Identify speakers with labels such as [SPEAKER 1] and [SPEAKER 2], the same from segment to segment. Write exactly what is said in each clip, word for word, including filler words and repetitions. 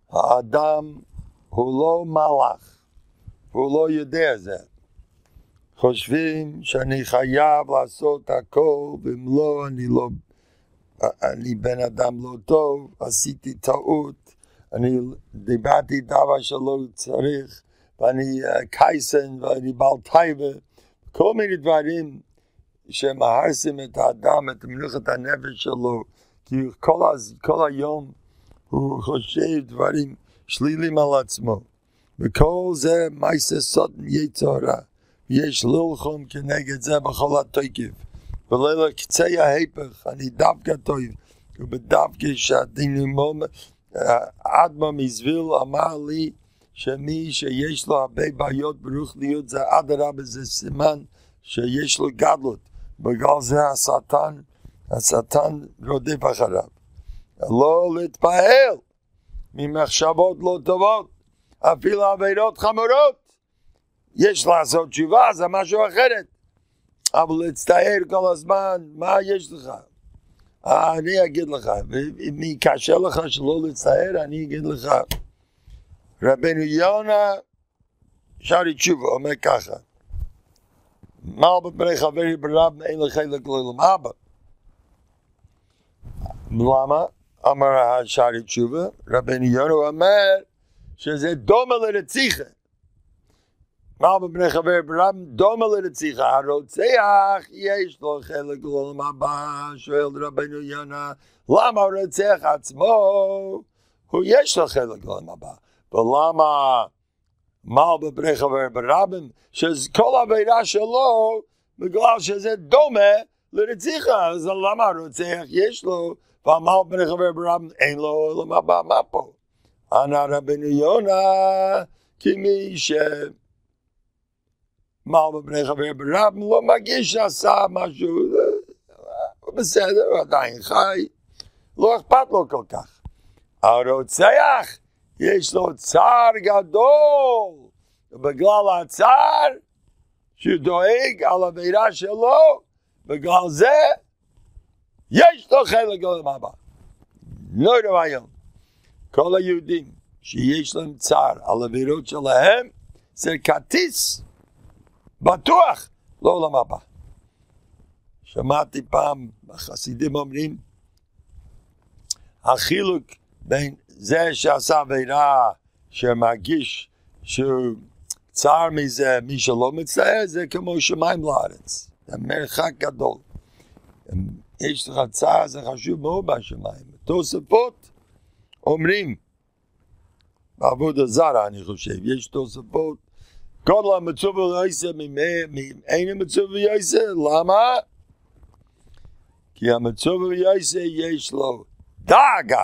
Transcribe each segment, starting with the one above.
[SPEAKER 1] האדם הוא לא מלאך, הוא לא יודע זה. חושבים שאני חייב לעשות הכל, ואם לא, אני לא, אני בן אדם לא טוב, עשיתי טעות, אני דיברתי דבר שלא צריך, ואני קייסן, ואני בעל טייבה, כל מיני דברים שמהרסים את האדם, את מנוחת הנפש שלו, כי כל, כל היום הוא חושב דברים שלילים על עצמו, וכל זה מעשה סוטן יצר הרע. יש ללחום כנגד זה בכל התוקף, ולא קצה ההפך, אני דווקא טוב, ובדווקא שהדינמום, האדמה מזוויל אמר לי, שמי שיש לו הרבה בעיות ברוחניות, זה אדרבה, זה סימן שיש לו גדלות, בגלל זה השטן, השטן רודף אחריו. לא להתפעל ממחשבות לא טובות, אפילו עבירות חמורות. יש לעשות תשובה, זה משהו אחרת. אבל להצטער כל הזמן, מה יש לך? אני אגיד לך, ואם יקשה לך שלא להצטער, אני אגיד לך. רבנו יונה, שערי תשובה, אומר ככה, מה בפני חברי ברב, אין לך חלק לעולם אבא. למה? אמר שערי תשובה, רבנו יונה אומר, שזה דומה לרציחה. מה בפני חבר ברב, דומה לרציחה. הרוצח, יש לו חלק לעולם הבא, שואל רבנו יונה, למה הרוצח עצמו, הוא יש לו חלק לעולם הבא. ולמה, מה בפני חבר ברב, שכל העבירה שלו, בגלל שזה דומה לרציחה, אז למה הרוצח יש לו, ומה בפני חבר ברב, אין לו לעולם הבא, מה פה? ענה רבנו יונה, כי מי ש... מעל בפני חבר ברב, לא מגיש שעשה משהו, הוא בסדר, הוא עדיין חי, לא אכפת לו כל כך. הרוצח, יש לו צער גדול, ובגלל הצער, שהוא דואג על העבירה שלו, בגלל זה, יש לו חלק לעולם הבא. לא יודע היום. כל היהודים שיש להם צער על העבירות שלהם, זה כרטיס, בטוח, לא עולם הבא. שמעתי פעם, החסידים אומרים, החילוק בין זה שעשה עבירה, שמרגיש שהוא צער מזה, מי שלא מצטער, זה כמו שמיים לארץ. זה מרחק גדול. יש לך צער, זה חשוב מאוד בשמיים. תוספות אומרים, בעבודה זרה אני חושב, יש תוספות, כל המצווה יעשה אין המצווה יעשה, למה? כי המצווה יעשה יש לו דאגה,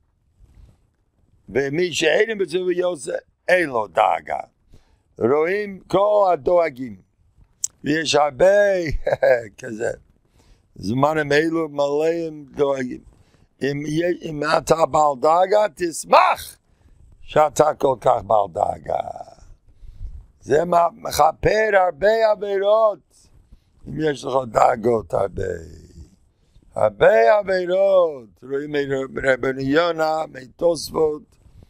[SPEAKER 1] ומי שאין המצווה יעשה אין לו דאגה. רואים כל הדואגים, ויש הרבה כזה, זמנים אלו מלאים דואגים. אם, אם אתה בעל דאגה, תשמח שאתה כל כך בעל דאגה. זה מכפר הרבה עבירות, אם יש לך דאגות הרבה. הרבה עבירות, רואים מרבנו יונה, מתוספות,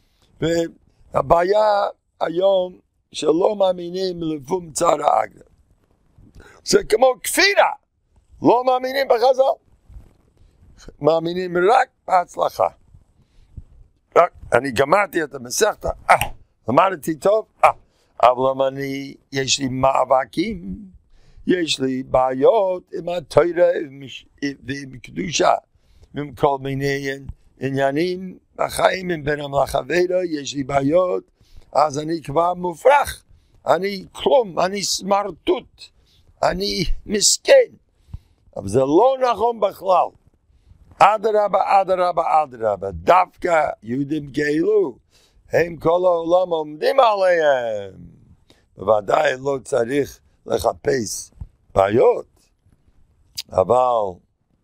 [SPEAKER 1] והבעיה היום שלא מאמינים לפום צער האגרא. זה כמו כפירה, לא מאמינים בחז"ל, מאמינים רק בהצלחה. רק, אני גמרתי את המסכתא, אה, למדתי טוב, אה, אבל אם אני, יש לי מאבקים, יש לי בעיות עם התורה ועם קדושה, ועם כל מיני עניינים בחיים, עם בין המלאכבדה, יש לי בעיות, אז אני כבר מופרך, אני כלום, אני סמרטוט, אני מסכן, אבל זה לא נכון בכלל. אדרבה, אדרבה, אדרבה, דווקא יהודים כאלו, הם כל העולם עומדים עליהם. בוודאי לא צריך לחפש בעיות, אבל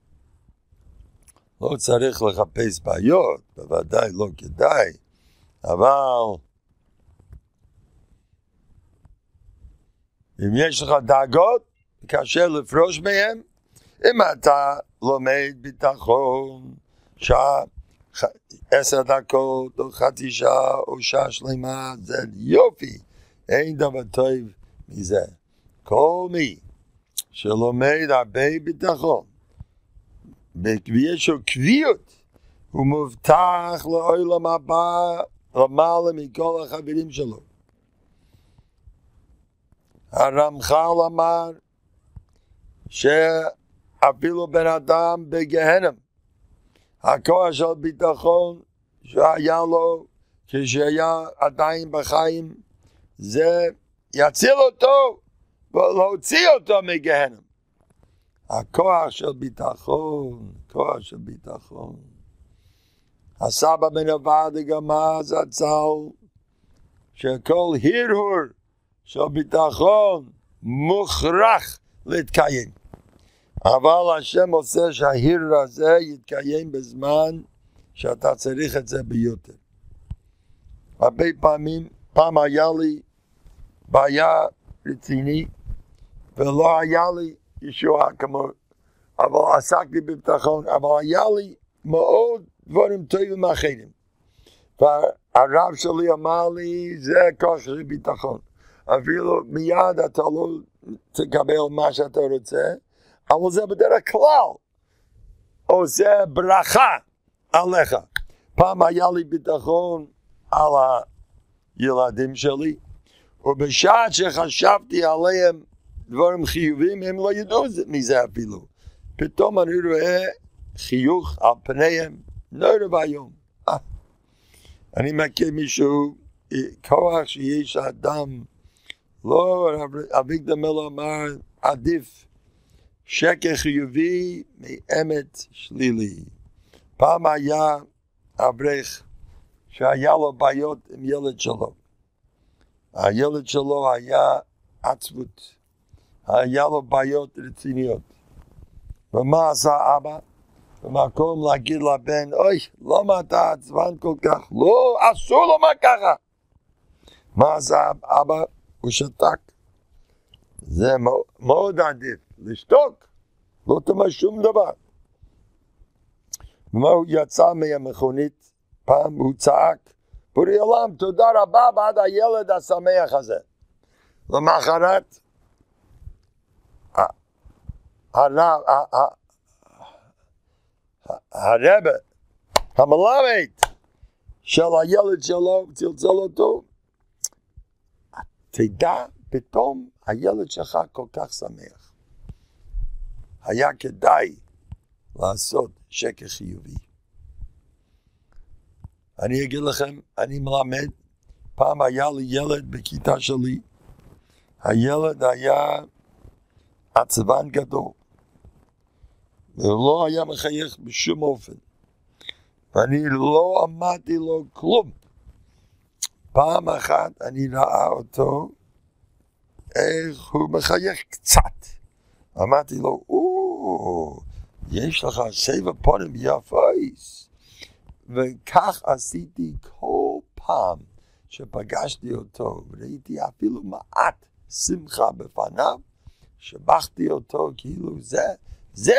[SPEAKER 1] לא צריך לחפש בעיות, בוודאי לא כדאי, אבל אם יש לך דאגות, קשה לפרוש מהם. אם אתה לומד ביטחון, עשר דקות או חצי שעה או שעה שלמה, זה יופי, אין דבר טוב מזה. כל מי שלומד הרבה ביטחון, ויש לו קביעות, הוא מובטח לעולם הבא למעלה מכל החברים שלו. הרמח"ל אמר שאפילו בן אדם בגהנם, הכוח של ביטחון שהיה לו כשהיה עדיין בחיים, זה יציל אותו ולהוציא אותו מגהנם. הכוח של ביטחון, כוח של ביטחון. הסבא בן עובדיה גמר זצ"ל, שכל הרהור של ביטחון מוכרח להתקיים. אבל השם עושה שההרהור הזה יתקיים בזמן שאתה צריך את זה ביותר. הרבה פעמים, פעם היה לי בעיה רציני, ולא היה לי ישועה כמו, אבל עסקתי בביטחון, אבל היה לי מאוד דברים טובים אחרים. והרב שלי אמר לי, זה כוח של ביטחון. אפילו מיד אתה לא תקבל מה שאתה רוצה, אבל זה בדרך כלל עושה ברכה עליך. פעם היה לי ביטחון על הילדים שלי, ובשעה שחשבתי עליהם דברים חיובים, הם לא ידעו מזה אפילו. פתאום אני רואה חיוך על פניהם, נורא והיום. אני מכיר מישהו, כוח שיש אדם, לא, אביגדור מילר אמר, עדיף שקר חיובי מאמת שלילי. פעם היה אברך שהיה לו בעיות עם ילד שלו. הילד שלו היה עצבות. היה לו בעיות רציניות. ומה עשה אבא? במקום להגיד לבן, אוי, למה אתה עצבן כל כך? לא, אסור לו מה ככה. מה עשה אבא? הוא שתק. זה מאוד עדיף, לשתוק. לא תאמר שום דבר. ומה הוא יצא מהמכונית? פעם הוא צעק, בורא עולם, תודה רבה בעד הילד השמח הזה. למחרת, הרבה, המלמד של הילד שלו, צלצל אותו, תדע, פתאום הילד שלך כל כך שמח. היה כדאי לעשות שקר חיובי. אני אגיד לכם, אני מלמד, פעם היה לי ילד בכיתה שלי, הילד היה עצבן גדול, ולא היה מחייך בשום אופן, ואני לא אמרתי לו כלום. פעם אחת אני ראה אותו, איך הוא מחייך קצת. אמרתי לו, או, יש לך שבע פנים יפות. וכך עשיתי כל פעם שפגשתי אותו, וראיתי אפילו מעט שמחה בפניו, שבחתי אותו כאילו זה, זה,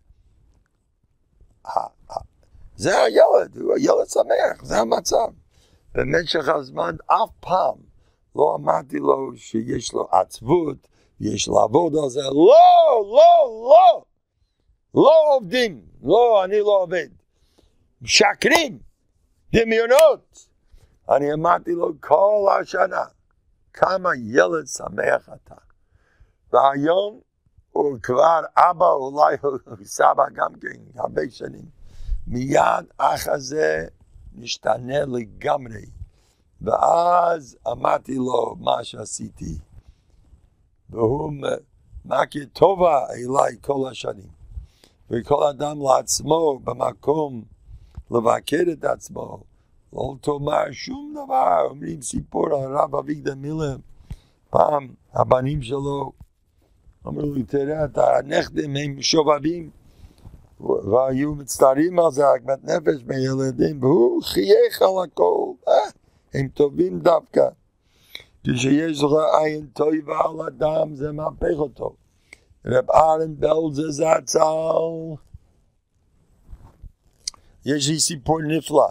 [SPEAKER 1] זה הילד, הוא הילד שמח, זה המצב. במשך הזמן אף פעם לא אמרתי לו שיש לו עצבות, יש לעבוד על זה, לא, לא, לא, לא עובדים, לא, אני לא עובד. משקרים, דמיונות. אני אמרתי לו כל השנה, כמה ילד שמח אתה. והיום הוא כבר אבא, אולי הוא סבא גם כן, הרבה שנים. מיד אח הזה נשתנה לגמרי. ואז אמרתי לו מה שעשיתי. והוא מכיר טובה אליי כל השנים. וכל אדם לעצמו במקום לבקר את עצמו, לא תאמר שום דבר. אומרים סיפור על הרב אביגדור מילר, פעם הבנים שלו אמרו לי, תראה, את הנכדים הם שובבים, והיו מצטערים על זה, עגמת נפש מילדים, והוא חייך על הכל, אה, הם טובים דווקא. כשיש לך עין טובה על אדם, זה מהפך אותו. רב אהרן בלזר זצ"ל יש לי סיפור נפלא,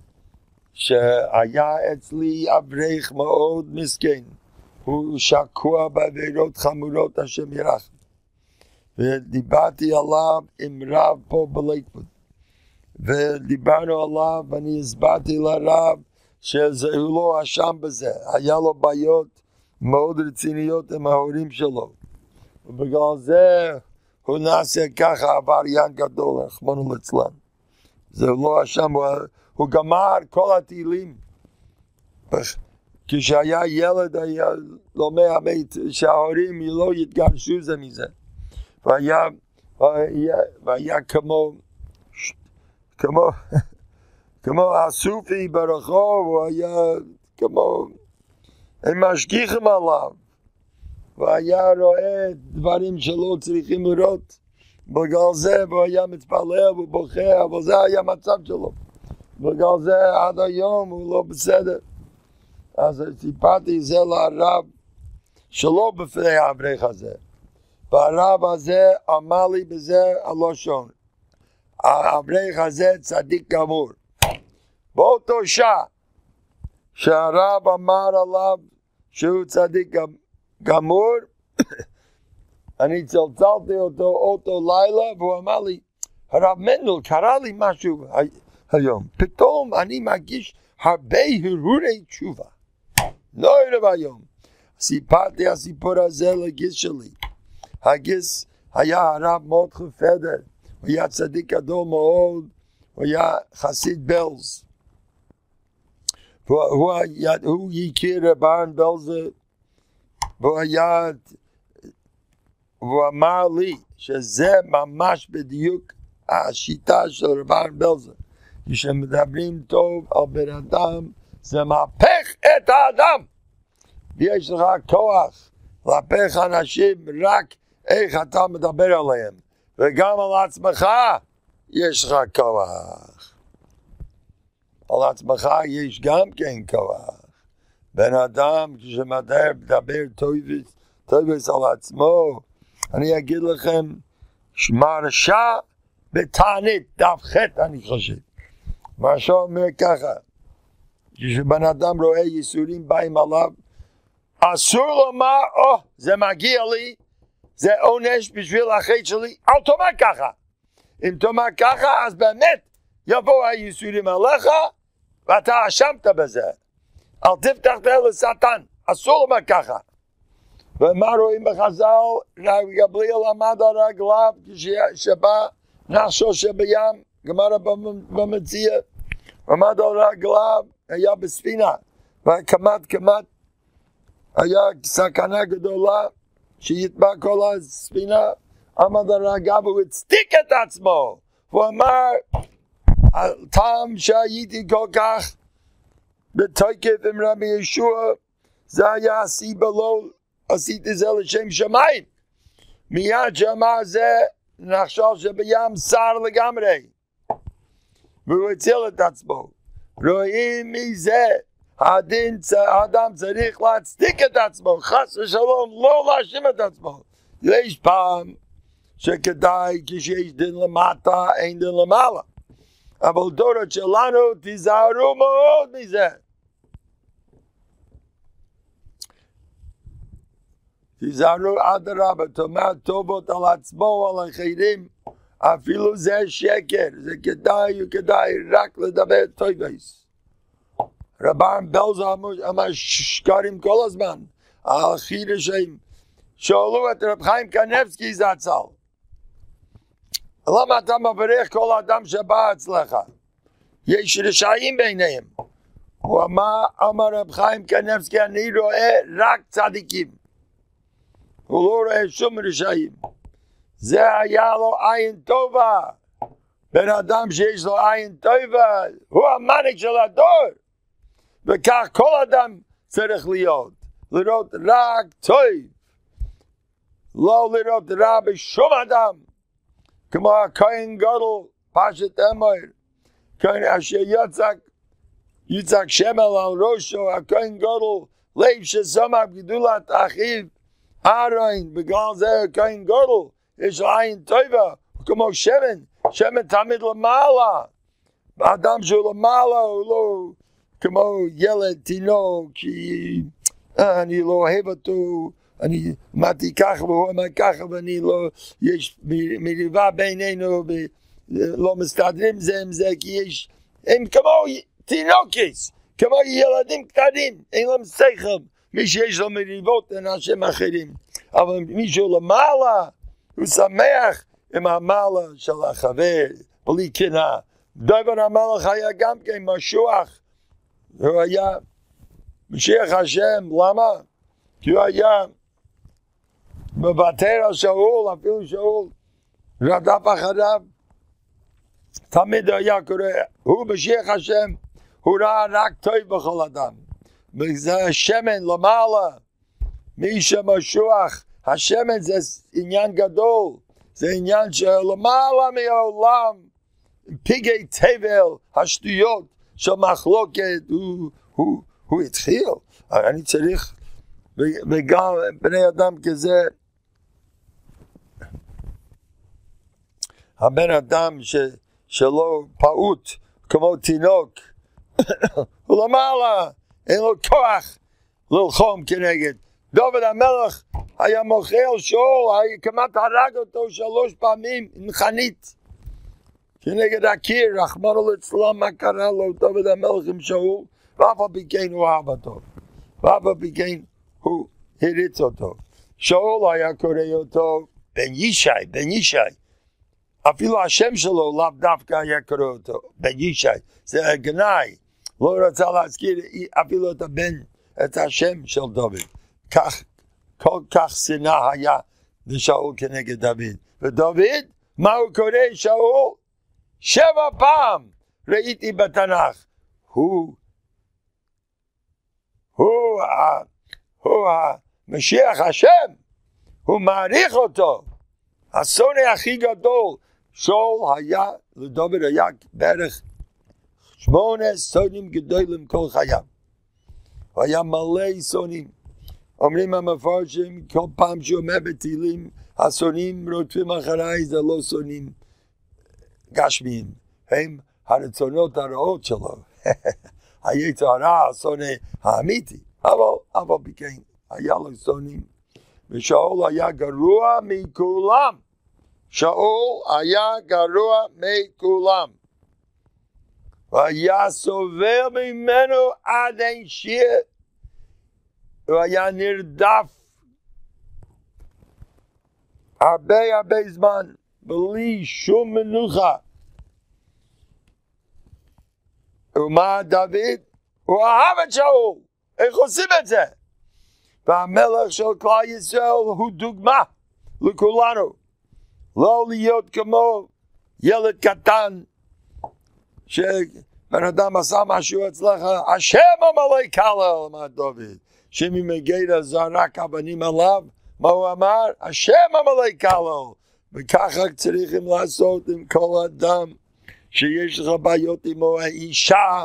[SPEAKER 1] שהיה אצלי אברך מאוד מסכן, הוא שקוע בעבירות חמורות השם ירחם, ודיברתי עליו עם רב פה בלייקווד, ודיברנו עליו ואני הסברתי לרב שהוא לא אשם בזה, היה לו בעיות מאוד רציניות עם ההורים שלו, ובגלל זה הוא נעשה ככה עבריין גדול, רחמנא ליצלן. זה לא אשם, הוא, הוא גמר כל התהילים. כשהיה ילד היה לומד שההורים לא יתגרשו זה מזה. והיה, והיה, והיה כמו, כמו, כמו הסופי ברחוב, הוא היה כמו, הם משגיחים עליו. והיה רואה דברים שלא צריכים לראות. בגלל זה הוא היה מתפלל ובוכה, אבל זה היה המצב שלו. בגלל זה עד היום הוא לא בסדר. אז סיפרתי זה לרב שלא בפני האברך הזה. והרב הזה אמר לי בזה הלשון. האברך הזה צדיק גמור. באותו שעה שהרב אמר עליו שהוא צדיק גמור, אני צלצלתי אותו אותו לילה והוא אמר לי, הרב מנדל, קרה לי משהו היום. פתאום אני מרגיש הרבה הרהורי תשובה. לא ערב היום. סיפרתי הסיפור הזה לגיס שלי. הגיס היה הרב מרדכי פדר. הוא היה צדיק גדול מאוד. הוא היה חסיד בלז. הוא, הוא, היה, הוא הכיר רבן בלזה. והוא היה... והוא אמר לי שזה ממש בדיוק השיטה של רבן בלזה. כשמדברים טוב על בן אדם, זה מהפך את האדם. ויש לך כוח להפך אנשים רק איך אתה מדבר עליהם. וגם על עצמך יש לך כוח. על עצמך יש גם כן כוח. בן אדם כשמדבר טויבס, טויבס על עצמו, אני אגיד לכם, מרשה בתענית, דף ח' אני חושב. מרשה אומר ככה, כשבן אדם רואה ייסורים באים עליו, אסור לומר, או, oh, זה מגיע לי, זה עונש בשביל החטא שלי, אל תאמר ככה. אם תאמר ככה, אז באמת יבואו הייסורים עליך, ואתה אשמת בזה. אל תפתח את לשטן, אסור לומר ככה. ומה רואים בחז"ל? רבי גמליאל עמד על רגליו כשבא נחשו שבים, גמרא במציע, עמד על רגליו, היה בספינה, וכמעט כמעט היה סכנה גדולה שיטבע כל הספינה, עמד על רגליו והוא הצדיק את עצמו, הוא אמר, טעם שהייתי כל כך בתוקף עם רבי ישוע, זה היה הסיבה לא עשיתי זה לשם שמיים. מיד שאמר זה נחשב שבים שר לגמרי, והוא הציל את עצמו. רואים מזה הדין, האדם צריך להצדיק את עצמו, חס ושלום לא להאשים את עצמו. יש פעם שכדאי כשיש דין למטה אין דין למעלה, אבל דורות שלנו תיזהרו מאוד מזה. תיזהרו אדרבה, תאמר טובות על עצמו, על אחרים, אפילו זה שקר, זה כדאי וכדאי רק לדבר טויבס. רבן בלזה אמר שקרים כל הזמן, החידושים, שאלו את רב חיים קניבסקי זצ"ל, למה אתה מברך כל אדם שבא אצלך? יש רשעים ביניהם. הוא אמר, אמר רב חיים קניבסקי, אני רואה רק צדיקים. הוא לא רואה שום רשעים. זה היה לו עין טובה. בן אדם שיש לו עין טובה, הוא המנהיג של הדור. וכך כל אדם צריך להיות. לראות רק טוב. לא לראות רע בשום אדם. כמו הכהן גדול, פשט אמר. כהן אשר יצק, יצק שמל על ראשו, הכהן גדול, לב ששמח גדולת אחיו. אהרון, בגלל זה כהן גדול, יש לו עין טובה, כמו שמן, שמן תמיד למעלה. האדם שהוא למעלה הוא לא כמו ילד, תינוק, אני לא אוהב אותו, אני אמרתי ככה והוא אמר ככה ואני לא, יש מריבה בינינו, לא מסתדרים זה עם זה, כי יש, הם כמו תינוקס, כמו ילדים קטנים, אין להם שכל, מי שיש לו מריבות אין אנשים אחרים, אבל מישהו למעלה, הוא שמח עם המעלה של החבר, בלי קנאה. דוד המלך היה גם כן משוח, הוא היה משיח השם, למה? כי הוא היה מוותר על שאול, אפילו שאול רדף אחריו, תמיד היה קורא, הוא משיח השם, הוא ראה רק טוב בכל אדם, וזה השמן למעלה, מי שמשוח, השמן זה עניין גדול, זה עניין שלמעלה מהעולם, פיגי תבל, השטויות של מחלוקת, הוא, הוא, הוא התחיל. אני צריך, וגם בני אדם כזה, הבן אדם ש, שלא פעוט כמו תינוק, הוא למעלה, אין לו כוח ללחום כנגד. דוד המלך היה מוכר שאול, היה כמעט הרג אותו שלוש פעמים עם חנית. כנגד הקיר, רחמנא ליצלן, מה קרה לו, דוד המלך עם שאול, ואף על פי כן הוא אהב אותו, ואף על פי כן הוא הריץ אותו. שאול היה קורא אותו בן ישי, בן ישי. אפילו השם שלו לאו דווקא היה קורא אותו, בן ישי. זה גנאי, לא רצה להזכיר אפילו את הבן, את השם של דוד. כך, כל כך שנאה היה לשאול כנגד דוד. ודוד, מה הוא קורא שאול? שבע פעם ראיתי בתנ"ך, הוא, הוא, הוא המשיח השם, הוא מעריך אותו, השונא הכי גדול. שאול היה, לדוד היה בערך שמונה שונאים גדולים כל חייו, הוא היה מלא שונאים. אומרים המפרשים, כל פעם שהוא אומר בתהילים, השונאים רודפים אחריי, זה לא שונאים גשמיים, הם הרצונות הרעות שלו, היצר הרע, השונא האמיתי, אבל אבל בכן היה לו שונאים, ושאול היה גרוע מכולם, שאול היה גרוע מכולם, והיה סובל ממנו עד אין שיר, הוא היה נרדף הרבה הרבה זמן, בלי שום מנוחה. ומה דוד? הוא אהב את שאול. איך עושים את זה? והמלך של כלל ישראל הוא דוגמה לכולנו. לא להיות כמו ילד קטן, שבן אדם עשה משהו אצלך, השם המלא כלל, אמר דוד. שממגדל זרק אבנים עליו, מה הוא אמר? השם המלא כלל. וככה צריכים לעשות עם כל אדם שיש לך בעיות עם האישה,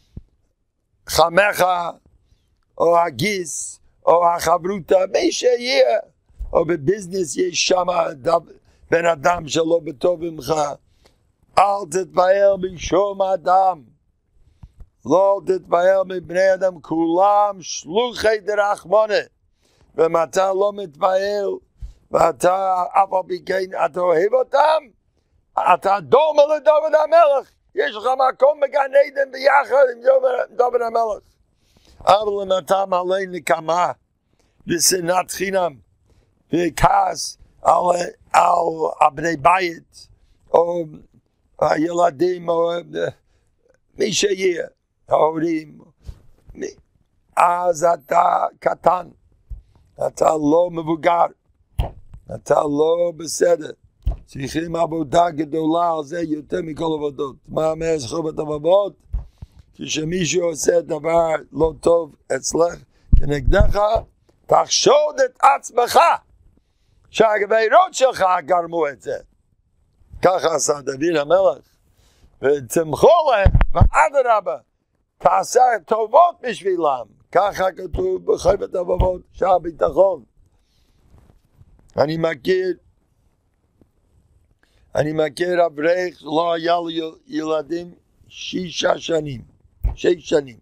[SPEAKER 1] חמך, או הגיס, או החברותה, מי שיהיה, או בביזנס יש שם בן אדם שלא בטוב ממך, אל תתפעל משום אדם, לא תתפעל מבני אדם, כולם שלוחי דרחמנא, ומתי לא מתפעל, ואתה אף על פי כן אתה אוהב אותם, אתה דומה לדוד המלך, יש לך מקום בגן עדן ביחד עם דוד המלך. אבל אם אתה מלא נקמה ושנאת חינם וכעס על, על בני בית או הילדים או מי שיהיה, ההורים, אז אתה קטן, אתה לא מבוגר, אתה לא בסדר. צריכים עבודה גדולה על זה יותר מכל עבודות. מה אומר זכורת עבודות? כשמישהו עושה דבר לא טוב אצלך כנגדך, תחשוד את עצמך שהגבירות שלך גרמו את זה. ככה עשה דוד המלך, ותמכו להם, ואדרבה, תעשה טובות בשבילם. ככה כתוב בחובת עבודות שער ביטחון. אני מכיר אני מכיר אברך, לא היה לו ילדים, שישה שנים, שש שנים.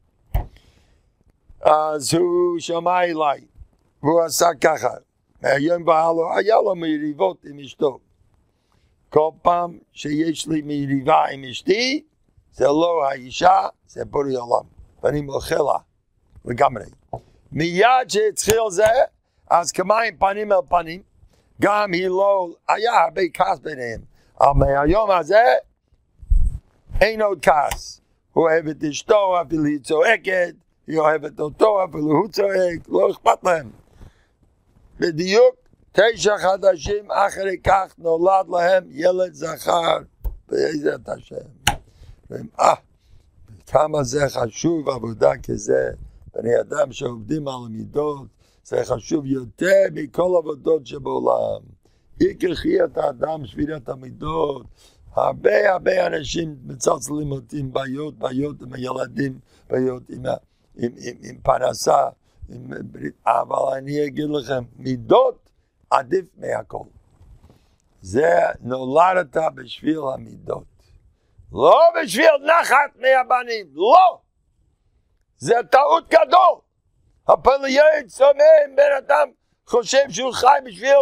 [SPEAKER 1] אז הוא שמע אליי, והוא עשה ככה. מהיום והלאה, היה לו מריבות עם אשתו. כל פעם שיש לי מריבה עם אשתי, זה לא האישה, זה בורא עולם. ואני מוחה לה, לגמרי. מיד שהתחיל זה, אז כמים פנים אל פנים, גם היא לא, היה הרבה כעס ביניהם. אבל מהיום הזה, אין עוד כעס. הוא אוהב את אשתו, אפילו היא צועקת, היא אוהבת אותו, אפילו הוא צועק, לא אכפת להם. בדיוק תשע חדשים אחרי כך נולד להם ילד זכר, בעזרת השם. אה, כמה זה חשוב עבודה כזה, בני אדם שעובדים על המידות, זה חשוב יותר מכל עבודות שבעולם. עיקר חיית האדם, שבירת המידות, הרבה הרבה אנשים מצלצלים אותי עם בעיות, בעיות עם הילדים, בעיות עם, עם, עם, עם פרנסה, עם, אבל אני אגיד לכם, מידות עדיף מהכל. זה נולדת בשביל המידות. לא בשביל נחת מהבנים, לא! זה טעות גדול. הפלייד סומם, בן אדם חושב שהוא חי בשביל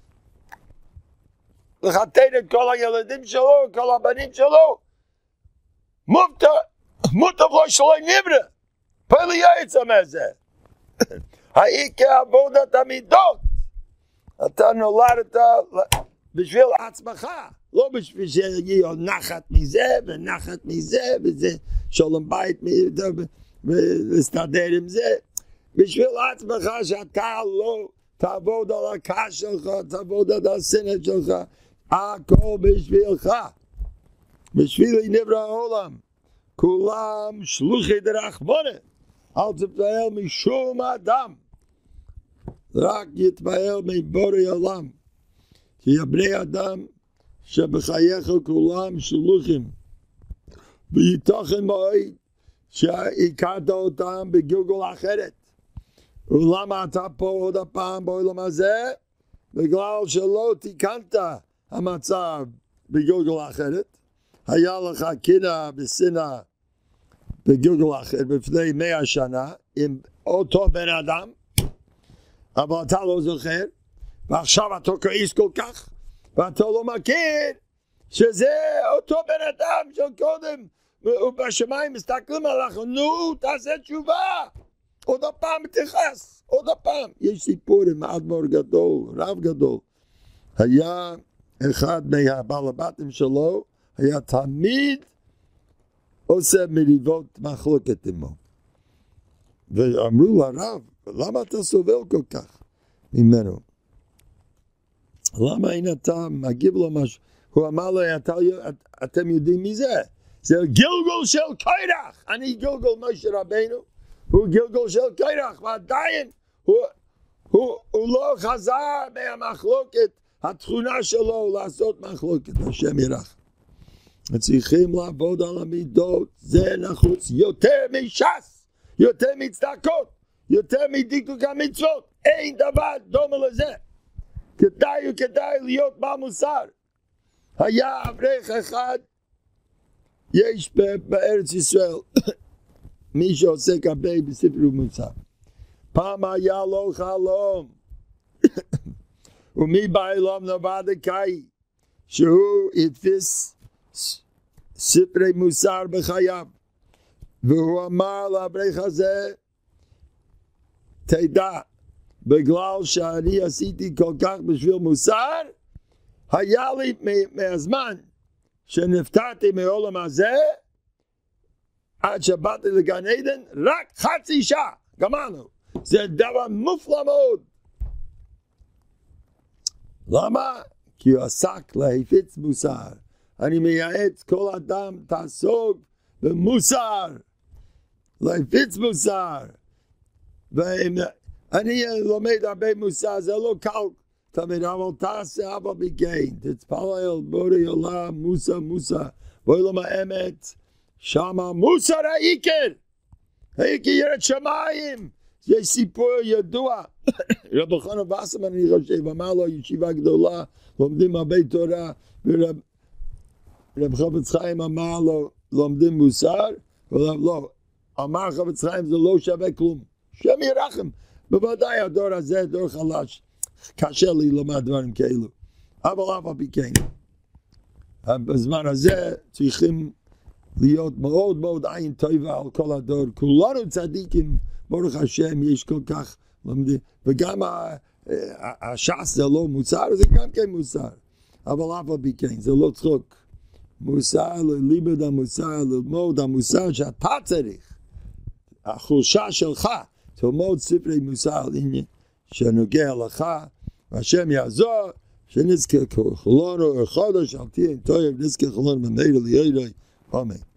[SPEAKER 1] לחתן את כל הילדים שלו, כל הבנים שלו. מותר, מותר לו שלא נברא. פלייד סומם זה. העיקר עבודת המידות. אתה נולדת בשביל עצמך, לא בשביל שיהיה נחת מזה ונחת מזה וזה שלום בית ולהסתדר עם זה. בשביל עצמך שאתה לא תעבוד על הכעס שלך, תעבוד על הסנט שלך, הכל בשבילך. בשבילי נברא העולם. כולם שלוחי דרחמונה, אל תתפעל משום אדם. רק יתפעל מבורא עולם. כי הבני אדם שבחייך כולם שלוחים. ויתכן מאוד שהכרת אותם בגלגול אחרת. ולמה אתה פה עוד הפעם בעולם הזה? בגלל שלא תיקנת המצב בגלגול אחרת. היה לך קנאה ושנאה בגלגול אחרת לפני מאה שנה עם אותו בן אדם, אבל אתה לא זוכר, ועכשיו אתה כועס כל כך, ואתה לא מכיר שזה אותו בן אדם של קודם, ובשמיים מסתכלים עליך, נו, תעשה תשובה, עוד הפעם תכעס, עוד הפעם. יש סיפור עם אדמו"ר גדול, רב גדול, היה אחד מהבעל הבתים שלו, היה תמיד עושה מריבות מחלוקת עמו. ואמרו לרב, למה אתה סובל כל כך ממנו? למה אין אתה מגיב לו משהו? הוא אמר לו, את, אתם יודעים מי זה? זה גלגול של קורח. אני גלגול משה רבינו, הוא גלגול של קורח, ועדיין הוא, הוא, הוא לא חזר מהמחלוקת, התכונה שלו לעשות מחלוקת, השם ירח. צריכים לעבוד על המידות, זה נחוץ יותר מש"ס, יותר מצדקות, יותר מדקדוק המצוות, אין דבר דומה לזה. כדאי וכדאי להיות במוסר. היה אברך אחד, יש בארץ ישראל, מי שעוסק הרבה בספר ומוסר. פעם היה לו חלום, ומי באילום נבד הקאי, שהוא התפיס ספרי מוסר בחייו, והוא אמר לאברך הזה, תדע, בגלל שאני עשיתי כל כך בשביל מוסר, היה לי מהזמן שנפטרתי מעולם הזה, עד שבאתי לגן עדן, רק חצי שעה, גמרנו. זה דבר מופלא מאוד. למה? כי הוא עסק להפיץ מוסר. אני מייעץ כל אדם תעסוק במוסר, להפיץ מוסר. ואני לומד הרבה מוסר, זה לא קל תמיד, אבל תעשה אבא בגיין, תתפלל בורא עולם, מוסר, מוסר, בעולם האמת, שמה מוסר העיקר, העיקר יראת שמיים. יש סיפור ידוע, רב חנן וסרמן אני חושב, אמר לו ישיבה גדולה, לומדים הרבה תורה, ורב רב חפץ חיים אמר לו, לומדים מוסר, ולא, אמר חפץ חיים זה לא שווה כלום. שם ירחם. בוודאי הדור הזה, דור חלש, קשה לי לומד דברים כאלו. אבל אף על פי כן. בזמן הזה צריכים להיות מאוד מאוד עין טובה על כל הדור. כולנו צדיקים, ברוך השם, יש כל כך לומדים. וגם הש"ס זה לא מוסר, זה גם כן מוסר. אבל אף על פי כן, זה לא צחוק. מוסר, ללימוד המוסר, ללמוד המוסר שאתה צריך. החולשה שלך, תלמוד ספרי מוסר שנוגע לך, והשם יעזור, שנזכה כולנו, חודש על תהיה טוב, נזכה כולנו במהרה לילה, אמן.